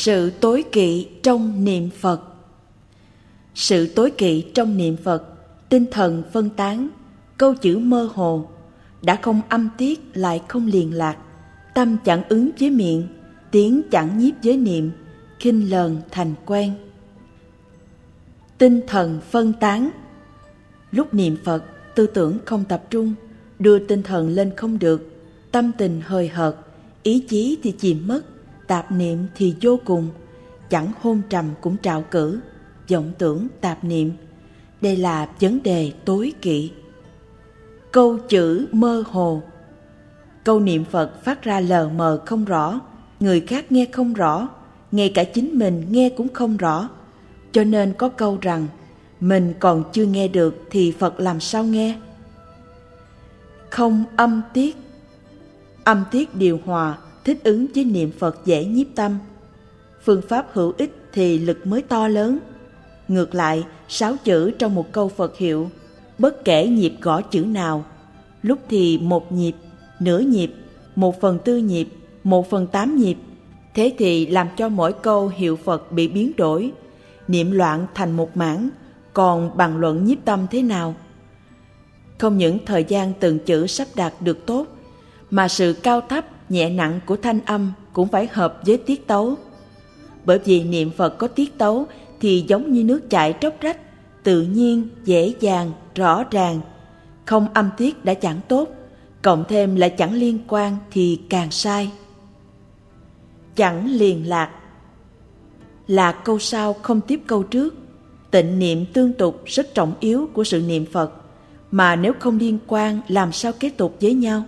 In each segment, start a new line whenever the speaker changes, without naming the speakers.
Sự tối kỵ trong niệm Phật. Sự tối kỵ trong niệm Phật, tinh thần phân tán, câu chữ mơ hồ, đã không âm tiết lại không liền lạc, tâm chẳng ứng với miệng, tiếng chẳng nhiếp với niệm, khinh lờn thành quen. Tinh thần phân tán. Lúc niệm Phật, tư tưởng không tập trung, đưa tinh thần lên không được, tâm tình hời hợt, ý chí thì chìm mất, tạp niệm thì vô cùng, chẳng hôn trầm cũng trạo cử, vọng tưởng tạp niệm. Đây là vấn đề tối kỵ. Câu chữ mơ hồ. Câu niệm Phật phát ra lờ mờ không rõ, người khác nghe không rõ, ngay cả chính mình nghe cũng không rõ. Cho nên có câu rằng, mình còn chưa nghe được thì Phật làm sao nghe? Không âm tiết. Âm tiết điều hòa, thích ứng với niệm Phật dễ nhiếp tâm. Phương pháp hữu ích thì lực mới to lớn. Ngược lại, 6 chữ trong một câu Phật hiệu, bất kể nhịp gõ chữ nào, lúc thì 1 nhịp, nửa nhịp, 1/4 nhịp, 1/8 nhịp, thế thì làm cho mỗi câu hiệu Phật bị biến đổi, niệm loạn thành một mảng, còn bàn luận nhiếp tâm thế nào? Không những thời gian từng chữ sắp đặt được tốt, mà sự cao thấp, nhẹ nặng của thanh âm cũng phải hợp với tiết tấu. Bởi vì niệm Phật có tiết tấu thì giống như nước chảy róc rách, tự nhiên, dễ dàng, rõ ràng. Không âm tiết đã chẳng tốt, cộng thêm lại chẳng liên quan thì càng sai. Chẳng liền lạc. Là câu sau không tiếp câu trước. Tịnh niệm tương tục rất trọng yếu của sự niệm Phật, mà nếu không liên quan làm sao kế tục với nhau?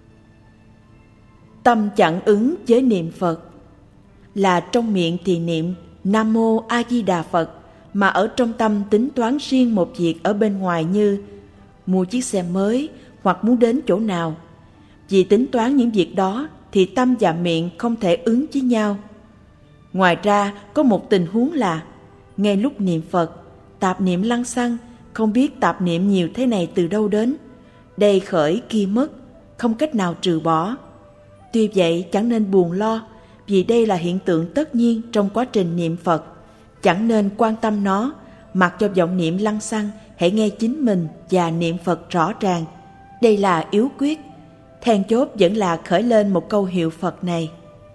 Tâm chẳng ứng với niệm Phật. Là trong miệng thì niệm Nam Mô A Di Đà Phật, mà ở trong tâm tính toán riêng một việc ở bên ngoài như mua chiếc xe mới hoặc muốn đến chỗ nào. Vì tính toán những việc đó thì tâm và miệng không thể ứng với nhau. Ngoài ra có một tình huống là ngay lúc niệm Phật, tạp niệm lăng xăng, không biết tạp niệm nhiều thế này từ đâu đến. Đây khởi kia mất, không cách nào trừ bỏ. Tuy vậy chẳng nên buồn lo, vì đây là hiện tượng tất nhiên trong quá trình niệm Phật. Chẳng nên quan tâm nó, mặc cho vọng niệm lăng xăng, hãy nghe chính mình và niệm Phật rõ ràng. Đây là yếu quyết. Then chốt vẫn là khởi lên một câu hiệu Phật này.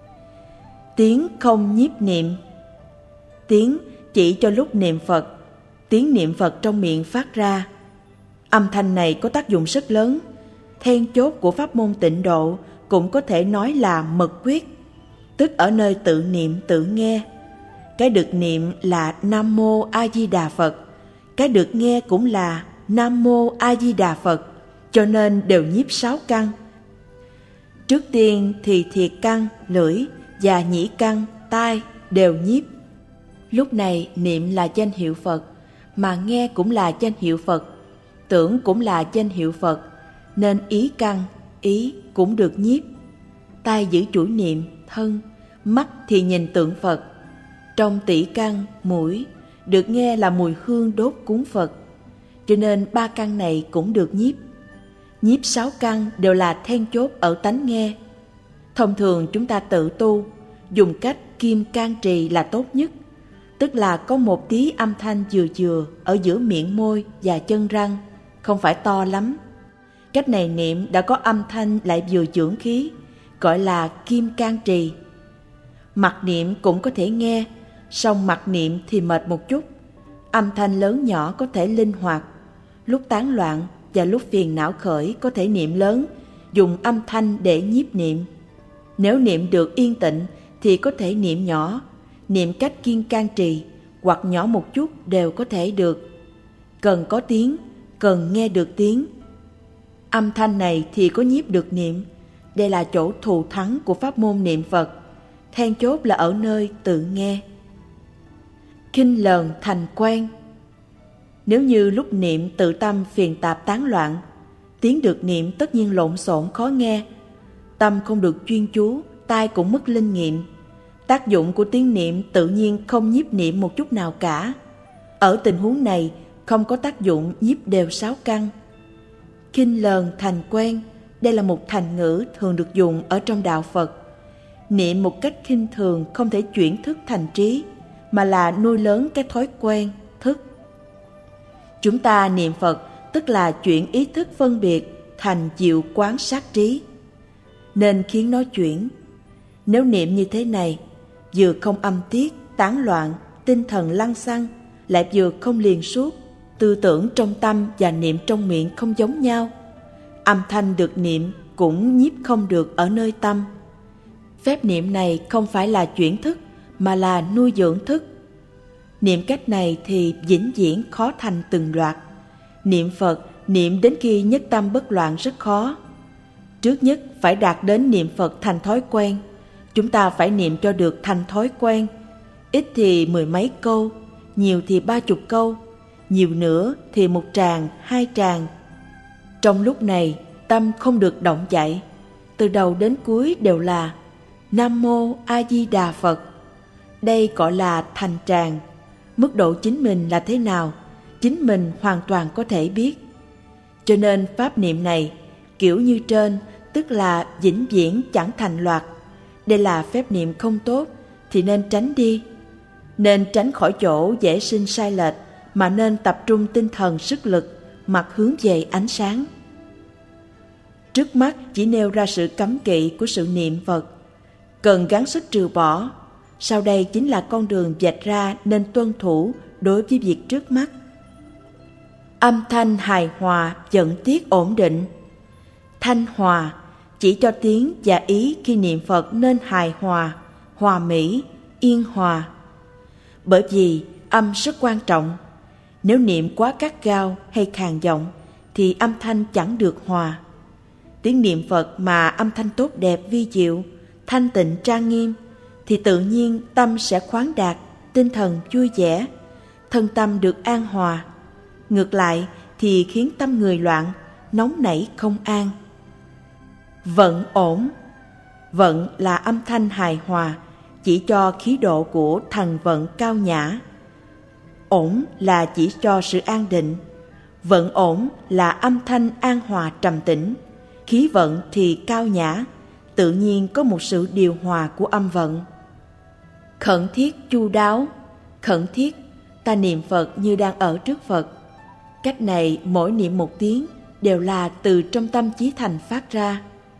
Tiếng không nhiếp niệm. Tiếng chỉ cho lúc niệm Phật. Tiếng niệm Phật trong miệng phát ra. Âm thanh này có tác dụng rất lớn. Then chốt của pháp môn tịnh độ cũng có thể nói là mật quyết, tức ở nơi tự niệm tự nghe. Cái được niệm là Nam Mô A Di Đà Phật, cái được nghe cũng là Nam Mô A Di Đà Phật, cho nên đều nhiếp 6 căn. Trước tiên thì thiệt căn, lưỡi và nhĩ căn, tai đều nhiếp. Lúc này niệm là danh hiệu Phật, mà nghe cũng là danh hiệu Phật, tưởng cũng là danh hiệu Phật, nên ý căn, ý cũng được nhiếp. Tai giữ chuỗi niệm, thân, mắt thì nhìn tượng Phật. Trong tỷ căn, mũi, được nghe là mùi hương đốt cúng Phật, cho nên 3 căn này cũng được nhiếp. Nhiếp 6 căn đều là then chốt ở tánh nghe. Thông thường chúng ta tự tu, dùng cách kim can trì là tốt nhất, tức là có một tí âm thanh vừa vừa ở giữa miệng môi và chân răng, không phải to lắm. Cách này niệm đã có âm thanh lại vừa dưỡng khí, gọi là kim can trì. Mặt niệm cũng có thể nghe, song mặt niệm thì mệt một chút. Âm thanh lớn nhỏ có thể linh hoạt, lúc tán loạn và lúc phiền não khởi có thể niệm lớn, dùng âm thanh để nhiếp niệm. Nếu niệm được yên tịnh thì có thể niệm nhỏ, niệm cách kiên can trì, hoặc nhỏ một chút đều có thể được. Cần có tiếng, cần nghe được tiếng. Âm thanh này thì có nhiếp được niệm. Đây là chỗ thù thắng của pháp môn niệm Phật. Then chốt là ở nơi tự nghe. Khinh lờn thành quen. Nếu như lúc niệm tự tâm phiền tạp tán loạn, tiếng được niệm tất nhiên lộn xộn khó nghe. Tâm không được chuyên chú, tai cũng mất linh nghiệm. Tác dụng của tiếng niệm tự nhiên không nhiếp niệm một chút nào cả. Ở tình huống này không có tác dụng nhiếp đều 6 căn. Khinh lờn thành quen, đây là một thành ngữ thường được dùng ở trong đạo Phật. Niệm một cách khinh thường không thể chuyển thức thành trí, mà là nuôi lớn cái thói quen, thức. Chúng ta niệm Phật tức là chuyển ý thức phân biệt thành diệu quán sát trí, nên khiến nó chuyển. Nếu niệm như thế này, vừa không âm tiết, tán loạn, tinh thần lăng xăng, lại vừa không liền suốt, tư tưởng trong tâm và niệm trong miệng không giống nhau. Âm thanh được niệm cũng nhiếp không được ở nơi tâm. Phép niệm này không phải là chuyển thức, mà là nuôi dưỡng thức. Niệm cách này thì vĩnh viễn khó thành từng loạt. Niệm Phật, niệm đến khi nhất tâm bất loạn rất khó. Trước nhất phải đạt đến niệm Phật thành thói quen. Chúng ta phải niệm cho được thành thói quen. Ít thì 10 mấy câu, nhiều thì 30 câu, nhiều nữa thì 1 tràng, 2 tràng. Trong lúc này, tâm không được động chạy. Từ đầu đến cuối đều là Nam Mô A Di Đà Phật. Đây gọi là thành tràng. Mức độ chính mình là thế nào, chính mình hoàn toàn có thể biết. Cho nên pháp niệm này, kiểu như trên, tức là vĩnh viễn chẳng thành loạt. Đây là phép niệm không tốt, thì nên tránh đi. Nên tránh khỏi chỗ dễ sinh sai lệch, mà nên tập trung tinh thần sức lực, mặt hướng về ánh sáng. Trước mắt chỉ nêu ra sự cấm kỵ của sự niệm Phật, cần gắng sức trừ bỏ. Sau đây chính là con đường vạch ra nên tuân thủ đối với việc trước mắt. Âm thanh hài hòa, dẫn tiết ổn định. Thanh hòa chỉ cho tiếng và ý khi niệm Phật nên hài hòa, hòa mỹ, yên hòa. Bởi vì âm rất quan trọng. Nếu niệm quá gắt gao hay khàn giọng thì âm thanh chẳng được hòa. Tiếng niệm Phật mà âm thanh tốt đẹp vi diệu, thanh tịnh trang nghiêm, thì tự nhiên tâm sẽ khoáng đạt, tinh thần vui vẻ, thân tâm được an hòa. Ngược lại thì khiến tâm người loạn, nóng nảy không an. Vận ổn. Vận là âm thanh hài hòa, chỉ cho khí độ của thần vận cao nhã. Ổn là chỉ cho sự an định. Vận ổn là âm thanh an hòa trầm tĩnh. Khí vận thì cao nhã, tự nhiên có một sự điều hòa của âm vận. Khẩn thiết chu đáo. Khẩn thiết, ta niệm Phật như đang ở trước Phật. Cách này mỗi niệm một tiếng đều là từ trong tâm chí thành phát ra.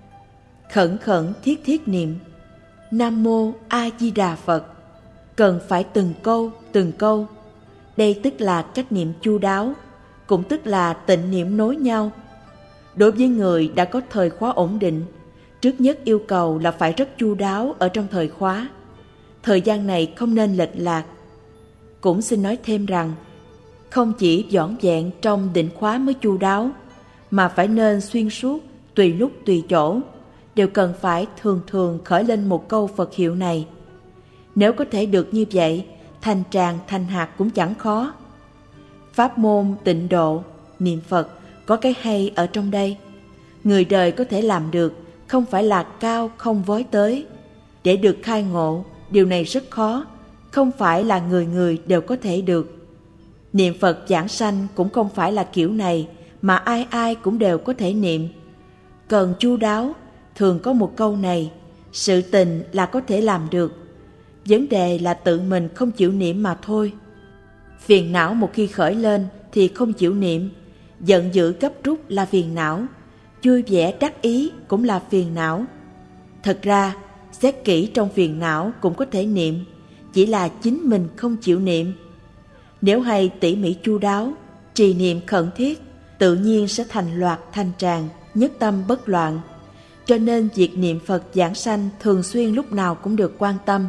Khẩn khẩn thiết thiết niệm Nam Mô A Di Đà Phật, cần phải từng câu. Đây tức là cách niệm chu đáo, cũng tức là tịnh niệm nối nhau. Đối với người đã có thời khóa ổn định, trước nhất yêu cầu là phải rất chu đáo ở trong thời khóa. Thời gian này không nên lệch lạc. Cũng xin nói thêm rằng, không chỉ vỏn vẹn trong định khóa mới chu đáo, mà phải nên xuyên suốt, tùy lúc tùy chỗ, đều cần phải thường thường khởi lên một câu Phật hiệu này. Nếu có thể được như vậy, thành tràng thành hạt cũng chẳng khó. Pháp môn tịnh độ, niệm Phật có cái hay ở trong đây. Người đời có thể làm được, không phải là cao không vói tới. Để được khai ngộ, điều này rất khó, không phải là người người đều có thể được. Niệm Phật giảng sanh cũng không phải là kiểu này, mà ai ai cũng đều có thể niệm. Cần chu đáo, thường có một câu này, sự tình là có thể làm được. Vấn đề là tự mình không chịu niệm mà thôi. Phiền não một khi khởi lên thì không chịu niệm, giận dữ gấp rút là phiền não, vui vẻ đắc ý cũng là phiền não. Thật ra, xét kỹ trong phiền não cũng có thể niệm, chỉ là chính mình không chịu niệm. Nếu hay tỉ mỉ chu đáo, trì niệm khẩn thiết, tự nhiên sẽ thành loạt thành tràng, nhất tâm bất loạn. Cho nên việc niệm Phật giảng sanh thường xuyên lúc nào cũng được quan tâm.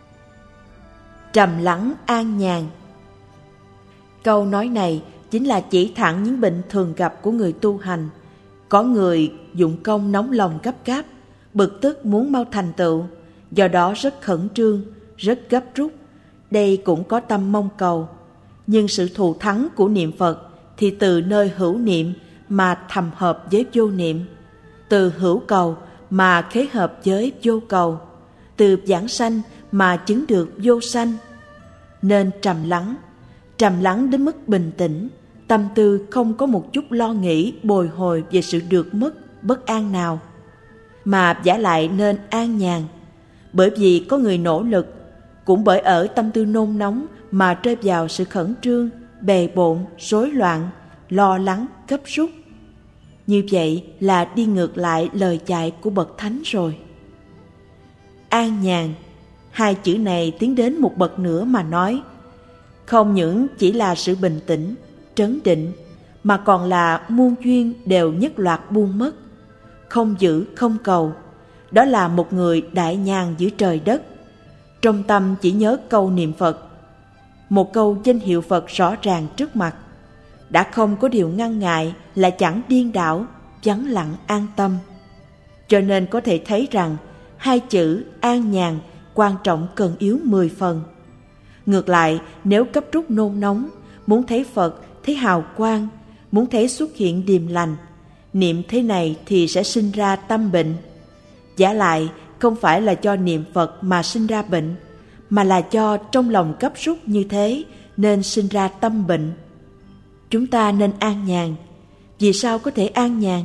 Trầm lắng an nhàn. Câu nói này chính là chỉ thẳng những bệnh thường gặp của người tu hành. Có người dụng công nóng lòng gấp gáp, bực tức muốn mau thành tựu, do đó rất khẩn trương, rất gấp rút. Đây cũng có tâm mong cầu. Nhưng sự thù thắng của niệm Phật thì từ nơi hữu niệm mà thầm hợp với vô niệm, từ hữu cầu mà khế hợp với vô cầu, từ giảng sanh mà chứng được vô sanh. Nên trầm lắng đến mức bình tĩnh, tâm tư không có một chút lo nghĩ bồi hồi về sự được mất, bất an nào, mà vả lại nên an nhàn. bởi vì có người nỗ lực, cũng bởi ở tâm tư nôn nóng mà rơi vào sự khẩn trương, bề bộn, rối loạn, lo lắng, gấp rút. Như vậy là đi ngược lại lời dạy của bậc thánh rồi. An nhàn, hai chữ này tiến đến một bậc nữa mà nói, không những chỉ là sự bình tĩnh, trấn định, mà còn là muôn duyên đều nhất loạt buông mất, không giữ, không cầu. Đó là một người đại nhàn giữa trời đất, trong tâm chỉ nhớ câu niệm Phật, một câu danh hiệu Phật rõ ràng trước mặt, đã không có điều ngăn ngại, là chẳng điên đảo, vắng lặng an tâm. Cho nên có thể thấy rằng hai chữ an nhàn quan trọng cần yếu 10 phần. Ngược lại, nếu cấp rút nôn nóng, muốn thấy Phật, thấy hào quang, muốn thấy xuất hiện điềm lành, niệm thế này thì sẽ sinh ra tâm bệnh. Giả lại, không phải là do niệm Phật mà sinh ra bệnh, mà là do trong lòng cấp rút như thế nên sinh ra tâm bệnh. Chúng ta nên an nhàn. Vì sao có thể an nhàn?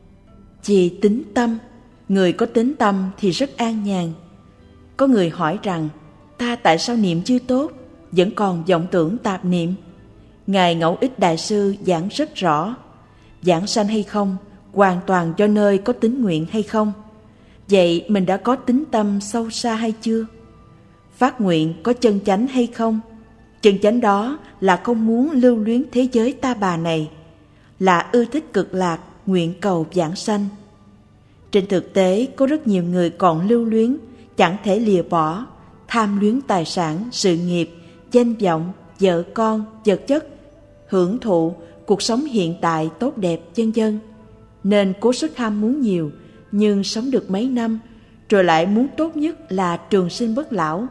Vì tính tâm. Người có tính tâm thì rất an nhàn. Có người hỏi rằng, ta tại sao niệm chưa tốt, vẫn còn vọng tưởng tạp niệm? Ngài Ngẫu Ích Đại Sư giảng rất rõ, giảng sanh hay không, hoàn toàn do nơi có tín nguyện hay không. Vậy mình đã có tính tâm sâu xa hay chưa? Phát nguyện có chân chánh hay không? Chân chánh đó là không muốn lưu luyến thế giới ta bà này, là ưa thích cực lạc, nguyện cầu vãng sanh. Trên thực tế, có rất nhiều người còn lưu luyến, chẳng thể lìa bỏ, tham luyến tài sản, sự nghiệp, danh vọng, vợ con, vật chất, hưởng thụ, cuộc sống hiện tại tốt đẹp, vân vân. Nên cố sức ham muốn nhiều, nhưng sống được mấy năm, rồi lại muốn tốt nhất là trường sinh bất lão.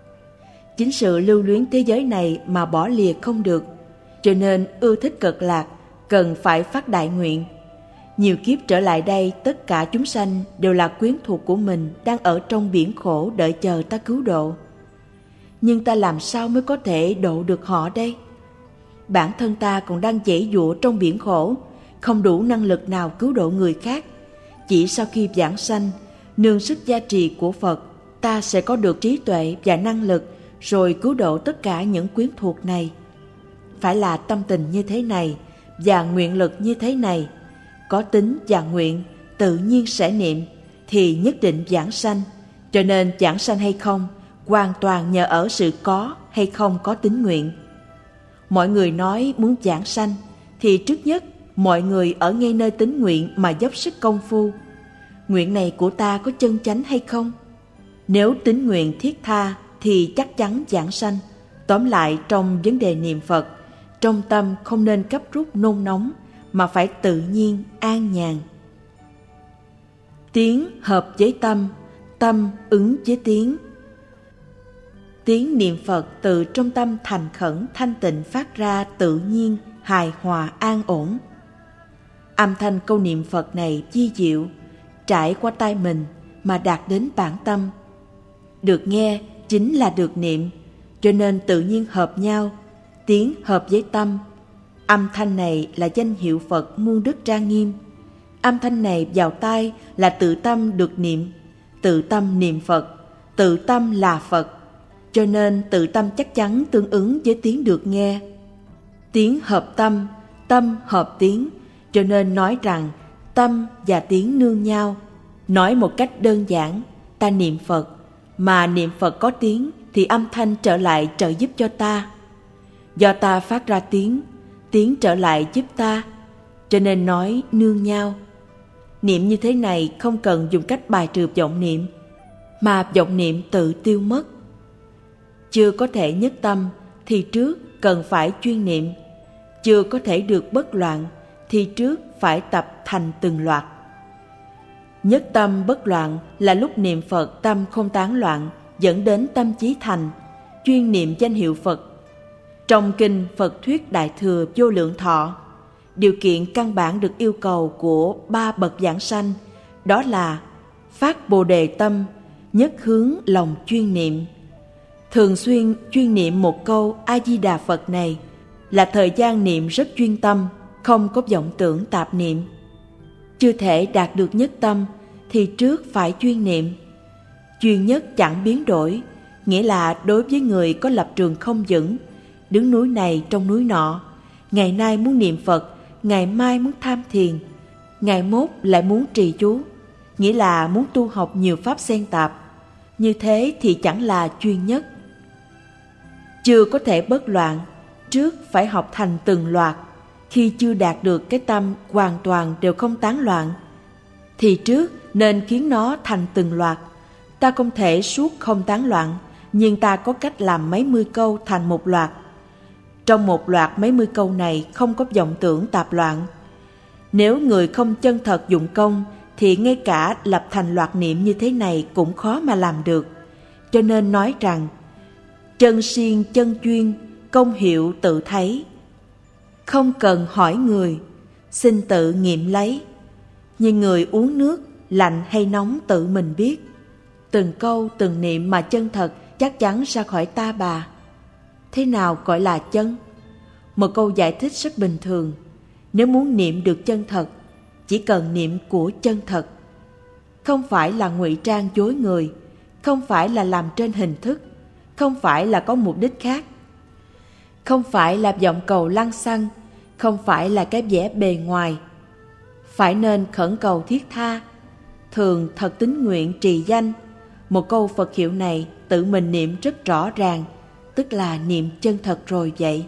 Chính sự lưu luyến thế giới này mà bỏ lìa không được, cho nên ưa thích cực lạc, cần phải phát đại nguyện. Nhiều kiếp trở lại đây, tất cả chúng sanh đều là quyến thuộc của mình, đang ở trong biển khổ đợi chờ ta cứu độ. Nhưng ta làm sao mới có thể độ được họ đây? Bản thân ta còn đang giãy giụa trong biển khổ, không đủ năng lực nào cứu độ người khác. Chỉ sau khi vãng sanh, nương sức gia trì của Phật, ta sẽ có được trí tuệ và năng lực, rồi cứu độ tất cả những quyến thuộc này. Phải là tâm tình như thế này và nguyện lực như thế này, có tính và nguyện, tự nhiên sẽ niệm, thì nhất định vãng sanh. Cho nên vãng sanh hay không, hoàn toàn nhờ ở sự có hay không có tín nguyện. Mọi người nói muốn vãng sanh, thì trước nhất mọi người ở ngay nơi tín nguyện mà dốc sức công phu. Nguyện này của ta có chân chánh hay không? Nếu tín nguyện thiết tha thì chắc chắn vãng sanh. Tóm lại, trong vấn đề niệm Phật, trong tâm không nên cấp rút nôn nóng, mà phải tự nhiên, an nhàn. Tiếng hợp với tâm, tâm ứng với tiếng. Tiếng niệm Phật từ trong tâm thành khẩn thanh tịnh phát ra tự nhiên, hài hòa, an ổn. Âm thanh câu niệm Phật này vi diệu, trải qua tai mình mà đạt đến bản tâm. Được nghe chính là được niệm, cho nên tự nhiên hợp nhau, tiếng hợp với tâm. Âm thanh này là danh hiệu Phật muôn đức trang nghiêm. Âm thanh này vào tai là tự tâm được niệm, tự tâm niệm Phật, tự tâm là Phật. Cho nên tự tâm chắc chắn tương ứng với tiếng được nghe. Tiếng hợp tâm, tâm hợp tiếng, cho nên nói rằng tâm và tiếng nương nhau. Nói một cách đơn giản, ta niệm Phật, mà niệm Phật có tiếng thì âm thanh trở lại trợ giúp cho ta. Do ta phát ra tiếng, tiếng trở lại giúp ta, cho nên nói nương nhau. Niệm như thế này không cần dùng cách bài trừ vọng niệm, mà vọng niệm tự tiêu mất. Chưa có thể nhất tâm thì trước cần phải chuyên niệm, chưa có thể được bất loạn thì trước phải tập thành từng loạt. Nhất tâm bất loạn là lúc niệm Phật tâm không tán loạn, dẫn đến tâm chí thành, chuyên niệm danh hiệu Phật. Trong kinh Phật thuyết Đại Thừa Vô Lượng Thọ, điều kiện căn bản được yêu cầu của 3 bậc vãng sanh, đó là phát Bồ Đề tâm, nhất hướng lòng chuyên niệm. Thường xuyên chuyên niệm một câu A-di-đà Phật này là thời gian niệm rất chuyên tâm, không có vọng tưởng tạp niệm. Chưa thể đạt được nhất tâm thì trước phải chuyên niệm. Chuyên nhất chẳng biến đổi, nghĩa là đối với người có lập trường không vững, đứng núi này trong núi nọ, ngày nay muốn niệm Phật, ngày mai muốn tham thiền, ngày mốt lại muốn trì chú, nghĩa là muốn tu học nhiều pháp xen tạp. Như thế thì chẳng là chuyên nhất. Chưa có thể bất loạn, trước phải học thành từng loạt. Khi chưa đạt được cái tâm hoàn toàn đều không tán loạn, thì trước nên khiến nó thành từng loạt. Ta không thể suốt không tán loạn, nhưng ta có cách làm mấy mươi câu thành một loạt. Trong một loạt mấy mươi câu này không có vọng tưởng tạp loạn. Nếu người không chân thật dụng công, thì ngay cả lập thành loạt niệm như thế này cũng khó mà làm được. Cho nên nói rằng, chân siêng chân chuyên, công hiệu tự thấy. Không cần hỏi người, xin tự nghiệm lấy. Như người uống nước, lạnh hay nóng tự mình biết. Từng câu từng niệm mà chân thật chắc chắn ra khỏi ta bà. Thế nào gọi là chân? Một câu giải thích rất bình thường. Nếu muốn niệm được chân thật, chỉ cần niệm của chân thật. Không phải là ngụy trang dối người, không phải là làm trên hình thức, không phải là có mục đích khác, không phải là vọng cầu lăng xăng, không phải là cái vẻ bề ngoài. Phải nên khẩn cầu thiết tha, thường thật tín nguyện trì danh. Một câu Phật hiệu này tự mình niệm rất rõ ràng, tức là niệm chân thật rồi vậy.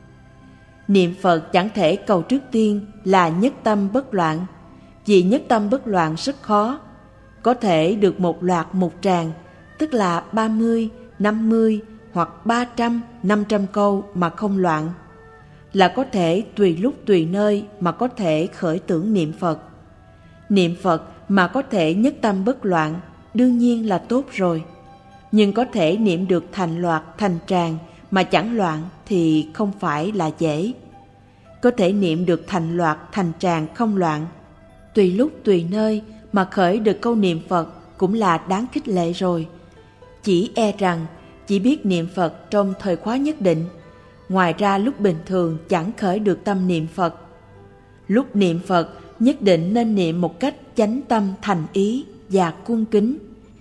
Niệm Phật chẳng thể cầu trước tiên là nhất tâm bất loạn, vì nhất tâm bất loạn rất khó. Có thể được một loạt một tràng, tức là 30, 50 hoặc 300, 500 câu mà không loạn. Là có thể tùy lúc tùy nơi mà có thể khởi tưởng niệm Phật. Niệm Phật mà có thể nhất tâm bất loạn, đương nhiên là tốt rồi. Nhưng có thể niệm được thành loạt, thành tràng mà chẳng loạn thì không phải là dễ. Có thể niệm được thành loạt, thành tràng không loạn, tùy lúc tùy nơi mà khởi được câu niệm Phật cũng là đáng khích lệ rồi. Chỉ e rằng chỉ biết niệm Phật trong thời khóa nhất định, ngoài ra lúc bình thường chẳng khởi được tâm niệm Phật. Lúc niệm Phật nhất định nên niệm một cách chánh tâm thành ý và cung kính.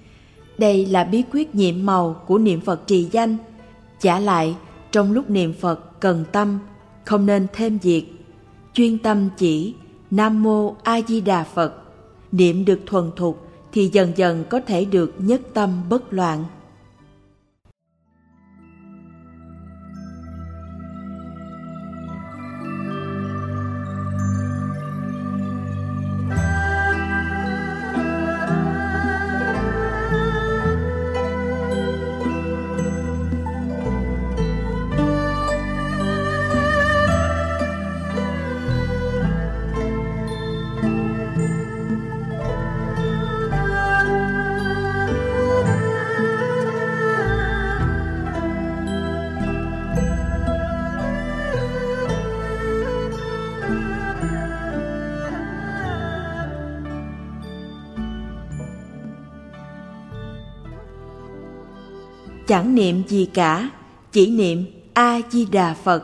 Đây là bí quyết nhiệm màu của niệm Phật trì danh. Chả lại, trong lúc niệm Phật cần tâm, không nên thêm việc. Chuyên tâm chỉ Nam Mô A Di Đà Phật. Niệm được thuần thục thì dần dần có thể được nhất tâm bất loạn. Chẳng niệm gì cả, chỉ niệm A-di-đà Phật.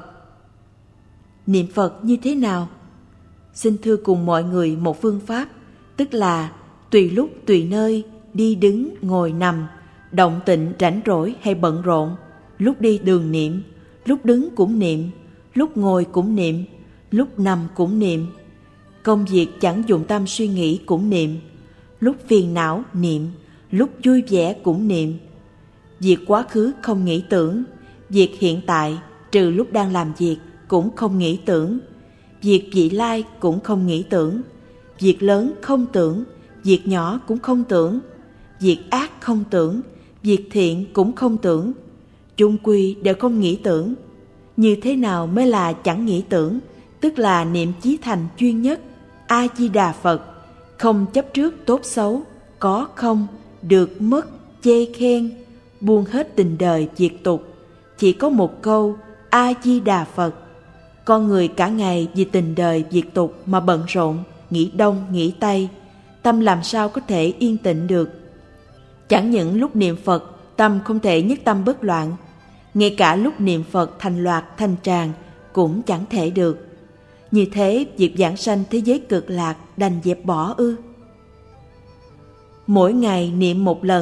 Niệm Phật như thế nào? Xin thưa cùng mọi người một phương pháp, tức là tùy lúc tùy nơi, đi đứng, ngồi nằm, động tịnh rảnh rỗi hay bận rộn, lúc đi đường niệm, lúc đứng cũng niệm, lúc ngồi cũng niệm, lúc nằm cũng niệm, công việc chẳng dụng tâm suy nghĩ cũng niệm, lúc phiền não niệm, lúc vui vẻ cũng niệm. Việc quá khứ không nghĩ tưởng, việc hiện tại trừ lúc đang làm việc cũng không nghĩ tưởng, việc vị lai cũng không nghĩ tưởng, việc lớn không tưởng, việc nhỏ cũng không tưởng, việc ác không tưởng, việc thiện cũng không tưởng, chung quy đều không nghĩ tưởng. Như thế nào mới là chẳng nghĩ tưởng? Tức là niệm chí thành chuyên nhất, A-di-đà Phật, không chấp trước tốt xấu, có không, được mất, chê khen, buông hết tình đời diệt tục, chỉ có một câu A-di-đà Phật. Con người cả ngày vì tình đời diệt tục mà bận rộn, nghĩ đông nghĩ tây, tâm làm sao có thể yên tĩnh được. Chẳng những lúc niệm Phật tâm không thể nhất tâm bất loạn, ngay cả lúc niệm Phật thành loạt thành tràng cũng chẳng thể được. Như thế việc giảng sanh thế giới cực lạc đành dẹp bỏ ư? Mỗi ngày niệm một lần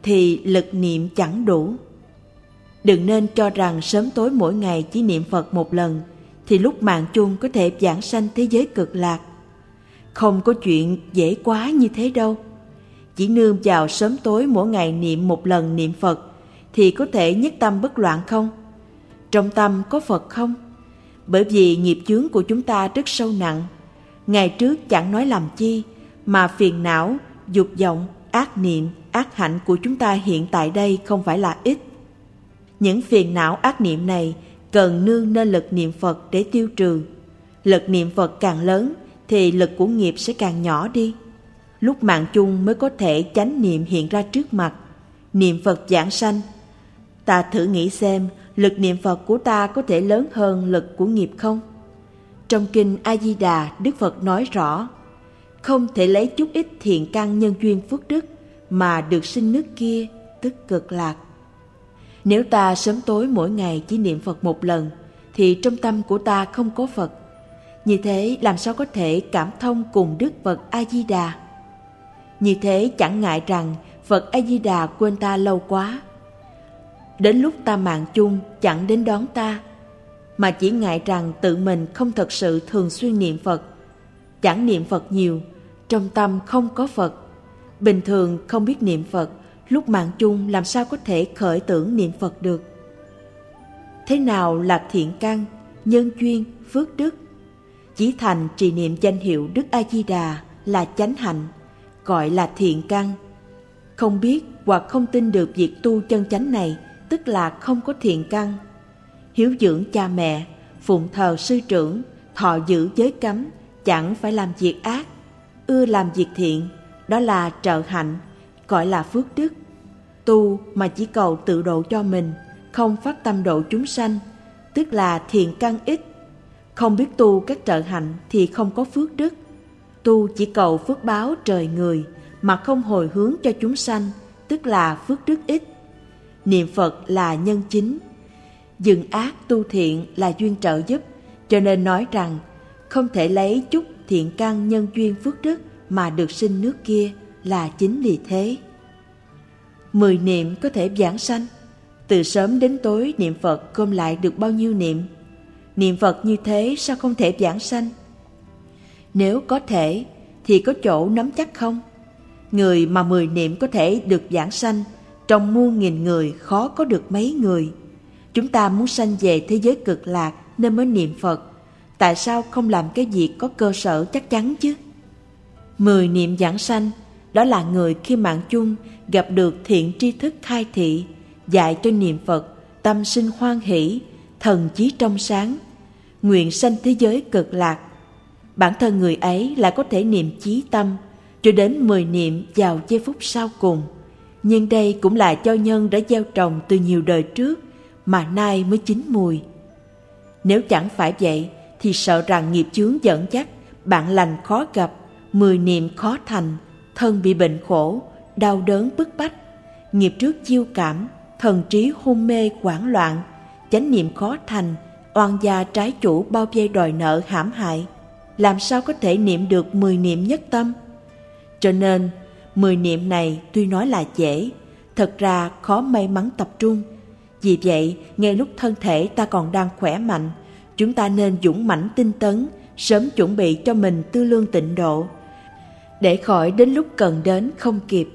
thì lực niệm chẳng đủ. Đừng nên cho rằng sớm tối mỗi ngày chỉ niệm Phật một lần thì lúc mạng chung có thể vãng sanh thế giới cực lạc. Không có chuyện dễ quá như thế đâu. Chỉ nương vào sớm tối mỗi ngày niệm một lần niệm Phật thì có thể nhất tâm bất loạn không? Trong tâm có Phật không? Bởi vì nghiệp chướng của chúng ta rất sâu nặng. Ngày trước chẳng nói làm chi, mà phiền não, dục vọng, ác niệm, ác hạnh của chúng ta hiện tại đây không phải là ít. Những phiền não ác niệm này cần nương lên lực niệm Phật để tiêu trừ. Lực niệm Phật càng lớn thì lực của nghiệp sẽ càng nhỏ đi. Lúc mạng chung mới có thể chánh niệm hiện ra trước mặt, niệm Phật vãng sanh. Ta thử nghĩ xem, lực niệm Phật của ta có thể lớn hơn lực của nghiệp không? Trong kinh A Di Đà, Đức Phật nói rõ, không thể lấy chút ít thiện căn nhân duyên phước đức mà được sinh nước kia, tức cực lạc. Nếu ta sớm tối mỗi ngày chỉ niệm Phật một lần thì trong tâm của ta không có Phật. Như thế làm sao có thể cảm thông cùng Đức Phật A Di Đà? Như thế chẳng ngại rằng Phật A Di Đà quên ta lâu quá. Đến lúc ta mạng chung chẳng đến đón ta, mà chỉ ngại rằng tự mình không thật sự thường xuyên niệm Phật. Chẳng niệm Phật nhiều, trong tâm không có Phật. Bình thường không biết niệm Phật, lúc mạng chung làm sao có thể khởi tưởng niệm Phật được? Thế nào là thiện căn, nhân duyên, phước đức? Chỉ thành trì niệm danh hiệu Đức A Di Đà là chánh hạnh, gọi là thiện căn. Không biết hoặc không tin được việc tu chân chánh này, tức là không có thiện căn. Hiếu dưỡng cha mẹ, phụng thờ sư trưởng, thọ giữ giới cấm, chẳng phải làm việc ác, ưa làm việc thiện, đó là trợ hạnh, gọi là phước đức. Tu mà chỉ cầu tự độ cho mình, không phát tâm độ chúng sanh, tức là thiện căn ít. Không biết tu các trợ hạnh thì không có phước đức. Tu chỉ cầu phước báo trời người mà không hồi hướng cho chúng sanh, tức là phước đức ít. Niệm Phật là nhân chính, dừng ác tu thiện là duyên trợ giúp, cho nên nói rằng không thể lấy chút thiện căn nhân duyên phước đức mà được sinh nước kia là chính vì thế. 10 niệm có thể vãng sanh. Từ sớm đến tối niệm Phật gom lại được bao nhiêu niệm? Niệm Phật như thế sao không thể vãng sanh? Nếu có thể thì có chỗ nắm chắc không? Người mà 10 niệm có thể được vãng sanh, trong muôn nghìn người khó có được mấy người. Chúng ta muốn sanh về thế giới cực lạc nên mới niệm Phật. Tại sao không làm cái việc có cơ sở chắc chắn chứ? 10 niệm vãng sanh, đó là người khi mạng chung gặp được thiện tri thức khai thị, dạy cho niệm Phật, tâm sinh hoan hỷ, thần trí trong sáng, nguyện sanh thế giới cực lạc. Bản thân người ấy lại có thể niệm chí tâm, cho đến 10 niệm vào giây phút sau cùng. Nhưng đây cũng là do nhân đã gieo trồng từ nhiều đời trước, mà nay mới chín mùi. Nếu chẳng phải vậy, thì sợ rằng nghiệp chướng dẫn dắt, bạn lành khó gặp, 10 niệm khó thành, thân bị bệnh khổ, đau đớn bức bách, nghiệp trước chiêu cảm, thần trí hôn mê hoảng loạn, chánh niệm khó thành, oan gia trái chủ bao vây đòi nợ hãm hại. Làm sao có thể niệm được 10 niệm nhất tâm? Cho nên 10 niệm này tuy nói là dễ, thật ra khó may mắn tập trung. Vì vậy, ngay lúc thân thể ta còn đang khỏe mạnh, chúng ta nên dũng mãnh tinh tấn, sớm chuẩn bị cho mình tư lương tịnh độ, để khỏi đến lúc cần đến không kịp.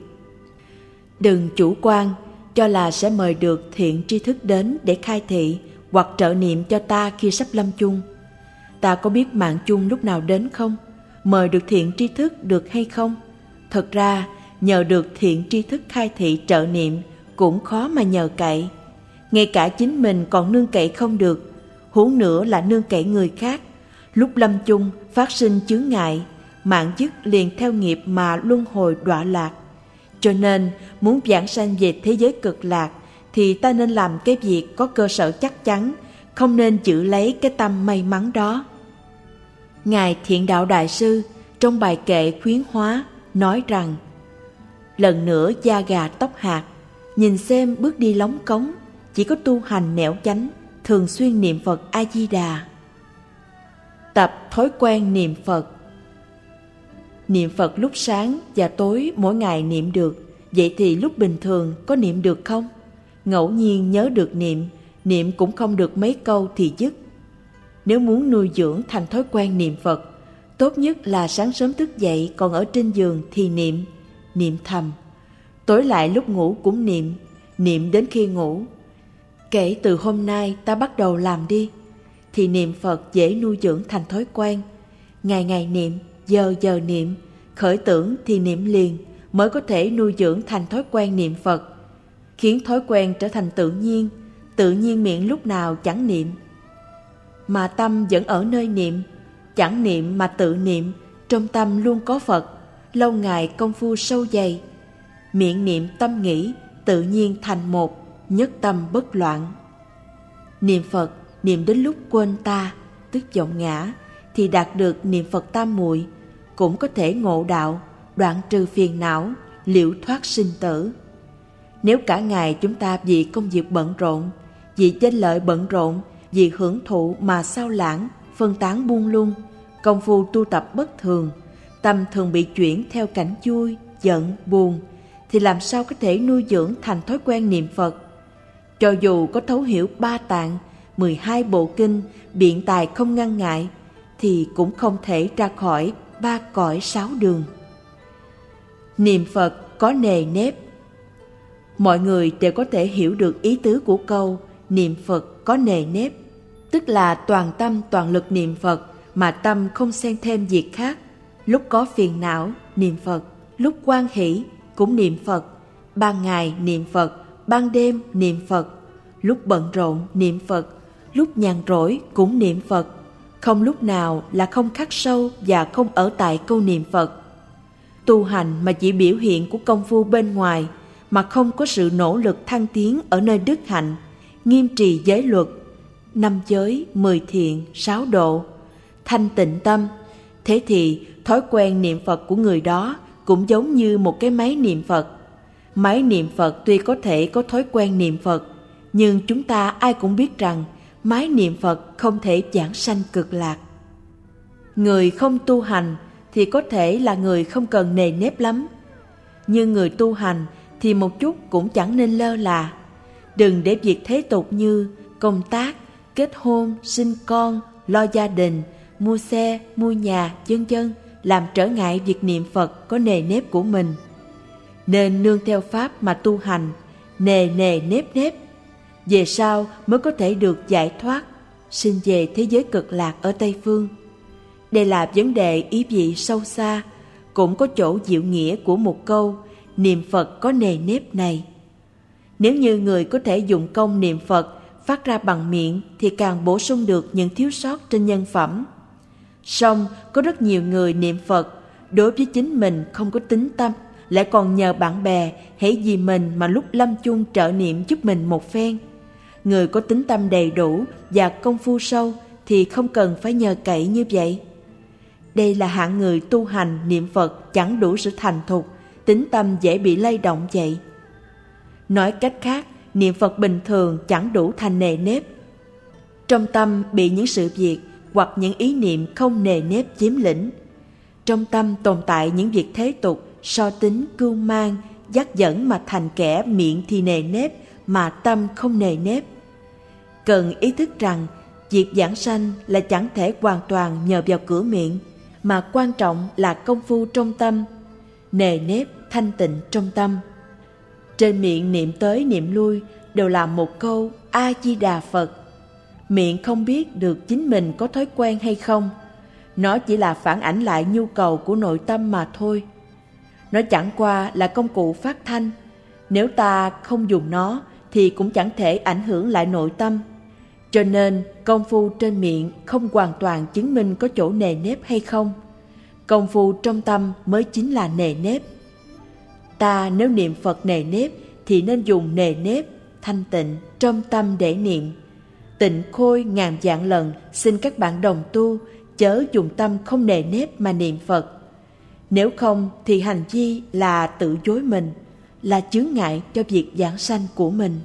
Đừng chủ quan, cho là sẽ mời được thiện tri thức đến để khai thị hoặc trợ niệm cho ta khi sắp lâm chung. Ta có biết mạng chung lúc nào đến không? Mời được thiện tri thức được hay không? Thật ra, nhờ được thiện tri thức khai thị trợ niệm cũng khó mà nhờ cậy. Ngay cả chính mình còn nương cậy không được, huống nữa là nương cậy người khác. Lúc lâm chung phát sinh chướng ngại, mạng dứt liền theo nghiệp mà luân hồi đọa lạc. Cho nên, muốn vãng sanh về thế giới cực lạc thì ta nên làm cái việc có cơ sở chắc chắn, không nên giữ lấy cái tâm may mắn đó. Ngài Thiện Đạo Đại Sư trong bài kệ khuyến hóa nói rằng: lần nữa da gà tóc hạt, nhìn xem bước đi lóng cống, chỉ có tu hành nẻo chánh, thường xuyên niệm Phật A Di Đà. Tập thói quen niệm Phật. Niệm Phật lúc sáng và tối mỗi ngày niệm được Vậy thì lúc bình thường có niệm được không? Ngẫu nhiên nhớ được niệm cũng không được mấy câu thì dứt. Nếu muốn nuôi dưỡng thành thói quen niệm Phật, tốt nhất là sáng sớm thức dậy còn ở trên giường thì niệm thầm. Tối lại lúc ngủ cũng niệm đến khi ngủ. Kể từ hôm nay ta bắt đầu làm đi, thì niệm Phật dễ nuôi dưỡng thành thói quen. Ngày ngày niệm, giờ giờ niệm, khởi tưởng thì niệm liền mới có thể nuôi dưỡng thành thói quen niệm Phật, khiến thói quen trở thành tự nhiên miệng lúc nào chẳng niệm. Mà tâm vẫn ở nơi niệm, chẳng niệm mà tự niệm, trong tâm luôn có Phật, lâu ngày công phu sâu dày. Miệng niệm tâm nghĩ, tự nhiên thành một, nhất tâm bất loạn. Niệm Phật, niệm đến lúc quên ta, tức vọng ngã, thì đạt được niệm Phật tam muội, cũng có thể ngộ đạo, đoạn trừ phiền não, liễu thoát sinh tử. Nếu cả ngày chúng ta vì công việc bận rộn, vì danh lợi bận rộn, vì hưởng thụ mà sao lãng, phân tán buông lung, công phu tu tập bất thường, tâm thường bị chuyển theo cảnh vui, giận, buồn, thì làm sao có thể nuôi dưỡng thành thói quen niệm Phật? Cho dù có thấu hiểu 3 tạng, 12 bộ kinh, biện tài không ngăn ngại, thì cũng không thể ra khỏi 3 cõi 6 đường. Niệm Phật có nề nếp. Mọi người đều có thể hiểu được ý tứ của câu niệm Phật có nề nếp, tức là toàn tâm toàn lực niệm Phật mà tâm không xen thêm việc khác. Lúc có phiền não niệm Phật, lúc hoan hỷ cũng niệm Phật, ban ngày niệm Phật, ban đêm niệm Phật, lúc bận rộn niệm Phật, lúc nhàn rỗi cũng niệm Phật, không lúc nào là không khắc sâu và không ở tại câu niệm Phật. Tu hành mà chỉ biểu hiện của công phu bên ngoài, mà không có sự nỗ lực thăng tiến ở nơi đức hạnh, nghiêm trì giới luật, 5 giới, 10 thiện, 6 độ, thanh tịnh tâm, thế thì thói quen niệm Phật của người đó cũng giống như một cái máy niệm Phật. Máy niệm Phật tuy có thể có thói quen niệm Phật, nhưng chúng ta ai cũng biết rằng máy niệm Phật không thể giảng sanh cực lạc. Người không tu hành thì có thể là người không cần nề nếp lắm, nhưng người tu hành thì một chút cũng chẳng nên lơ là. Đừng để việc thế tục như công tác, kết hôn, sinh con, lo gia đình, mua xe, mua nhà, vân vân làm trở ngại việc niệm Phật có nề nếp của mình. Nên nương theo Pháp mà tu hành, nề nếp nếp, về sau mới có thể được giải thoát, sinh về thế giới cực lạc ở Tây Phương. Đây là vấn đề ý vị sâu xa, cũng có chỗ diệu nghĩa của một câu niệm Phật có nề nếp này. Nếu như người có thể dụng công niệm Phật phát ra bằng miệng thì càng bổ sung được những thiếu sót trên nhân phẩm. Song có rất nhiều người niệm Phật đối với chính mình không có tín tâm, lại còn nhờ bạn bè hễ vì mình mà lúc lâm chung trợ niệm giúp mình một phen. Người có tín tâm đầy đủ và công phu sâu thì không cần phải nhờ cậy như vậy. Đây là hạng người tu hành niệm Phật chẳng đủ sự thành thục, tín tâm dễ bị lay động vậy. Nói cách khác, niệm Phật bình thường chẳng đủ thành nề nếp. Trong tâm bị những sự việc hoặc những ý niệm không nề nếp chiếm lĩnh. Trong tâm tồn tại những việc thế tục, so tính, cưu mang, dắt dẫn mà thành kẻ miệng thì nề nếp mà tâm không nề nếp. Cần ý thức rằng việc giảng sanh là chẳng thể hoàn toàn nhờ vào cửa miệng, mà quan trọng là công phu trong tâm, nề nếp thanh tịnh trong tâm. Trên miệng niệm tới niệm lui đều là một câu A-di-đà Phật. Miệng không biết được chính mình có thói quen hay không. Nó chỉ là phản ảnh lại nhu cầu của nội tâm mà thôi. Nó chẳng qua là công cụ phát thanh. Nếu ta không dùng nó thì cũng chẳng thể ảnh hưởng lại nội tâm. Cho nên công phu trên miệng không hoàn toàn chứng minh có chỗ nề nếp hay không. Công phu trong tâm mới chính là nề nếp. Ta nếu niệm Phật nề nếp thì nên dùng nề nếp, thanh tịnh trong tâm để niệm. Tịnh khôi ngàn vạn lần xin các bạn đồng tu chớ dùng tâm không nề nếp mà niệm Phật. Nếu không thì hành vi là tự dối mình, là chướng ngại cho việc giảng sanh của mình.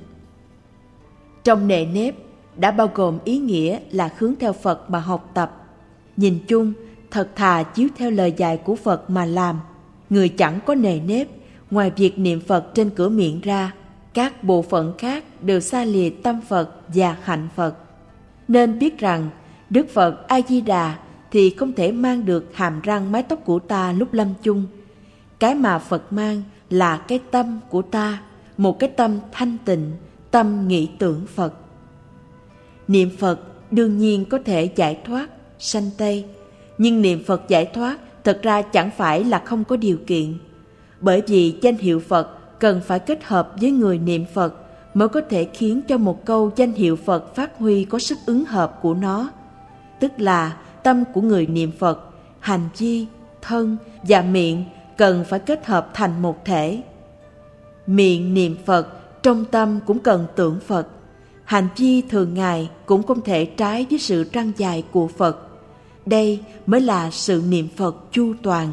Trong nề nếp đã bao gồm ý nghĩa là hướng theo Phật mà học tập. Nhìn chung, thật thà chiếu theo lời dạy của Phật mà làm. Người chẳng có nề nếp, ngoài việc niệm Phật trên cửa miệng ra, các bộ phận khác đều xa lìa tâm Phật và hạnh Phật. Nên biết rằng Đức Phật A-di-đà thì không thể mang được hàm răng mái tóc của ta lúc lâm chung. Cái mà Phật mang là cái tâm của ta, một cái tâm thanh tịnh, tâm nghĩ tưởng Phật. Niệm Phật đương nhiên có thể giải thoát, sanh Tây, nhưng niệm Phật giải thoát thật ra chẳng phải là không có điều kiện. Bởi vì danh hiệu Phật cần phải kết hợp với người niệm Phật mới có thể khiến cho một câu danh hiệu Phật phát huy có sức ứng hợp của nó. Tức là tâm của người niệm Phật, hành vi, thân và miệng cần phải kết hợp thành một thể. Miệng niệm Phật, trong tâm cũng cần tưởng Phật. Hành vi thường ngày cũng không thể trái với sự răn dạy của Phật. Đây mới là sự niệm Phật chu toàn.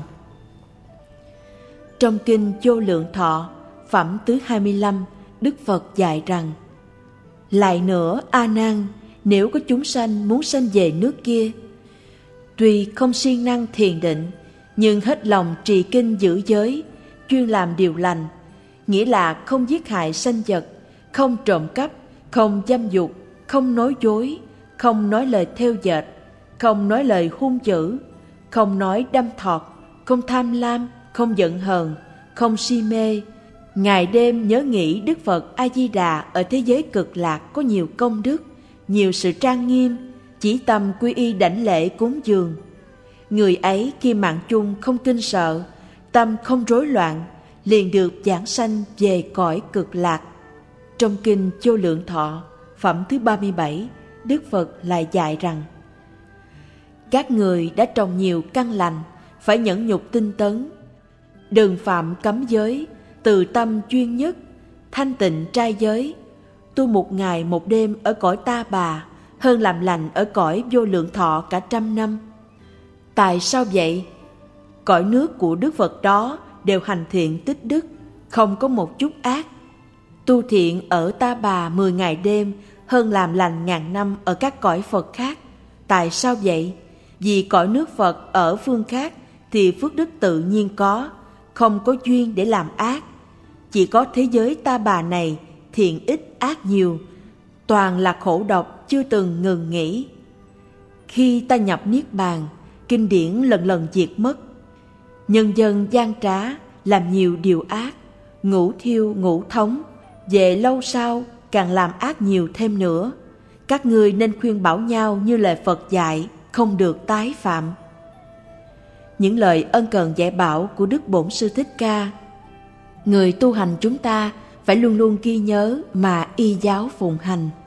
Trong kinh Vô Lượng Thọ, phẩm thứ 25, Đức Phật dạy rằng: lại nữa A Nan, nếu có chúng sanh muốn sanh về nước kia, tuy không siêng năng thiền định, nhưng hết lòng trì kinh giữ giới, chuyên làm điều lành, nghĩa là không giết hại sanh vật, không trộm cắp, không dâm dục, không nói dối, không nói lời thêu dệt, không nói lời hung dữ, không nói đâm thọt, không tham lam, không giận hờn, không si mê, ngày đêm nhớ nghĩ Đức Phật A-di-đà ở thế giới cực lạc có nhiều công đức, nhiều sự trang nghiêm, chỉ tâm quy y đảnh lễ cúng dường. Người ấy khi mạng chung không kinh sợ, tâm không rối loạn, liền được giảng sanh về cõi cực lạc. Trong kinh Vô Lượng Thọ, phẩm thứ 37, Đức Phật lại dạy rằng: các người đã trồng nhiều căn lành, phải nhẫn nhục tinh tấn, đừng phạm cấm giới, từ tâm chuyên nhất, thanh tịnh trai giới, tu 1 ngày 1 đêm ở cõi Ta Bà, hơn làm lành ở cõi Vô Lượng Thọ cả 100 năm. Tại sao vậy? Cõi nước của Đức Phật đó đều hành thiện tích đức, không có một chút ác. Tu thiện ở Ta Bà 10 ngày đêm hơn làm lành ngàn năm ở các cõi Phật khác. Tại sao vậy? Vì cõi nước Phật ở phương khác thì phước đức tự nhiên có, không có duyên để làm ác. Chỉ có thế giới Ta Bà này thiện ít ác nhiều, toàn là khổ độc chưa từng ngừng nghỉ. Khi ta nhập Niết Bàn, kinh điển lần lần diệt mất. Nhân dân gian trá, làm nhiều điều ác, ngủ thiêu ngủ thống, về lâu sau càng làm ác nhiều thêm nữa. Các ngươi nên khuyên bảo nhau như lời Phật dạy, không được tái phạm. Những lời ân cần dạy bảo của Đức Bổn Sư Thích Ca, người tu hành chúng ta phải luôn luôn ghi nhớ mà y giáo phụng hành.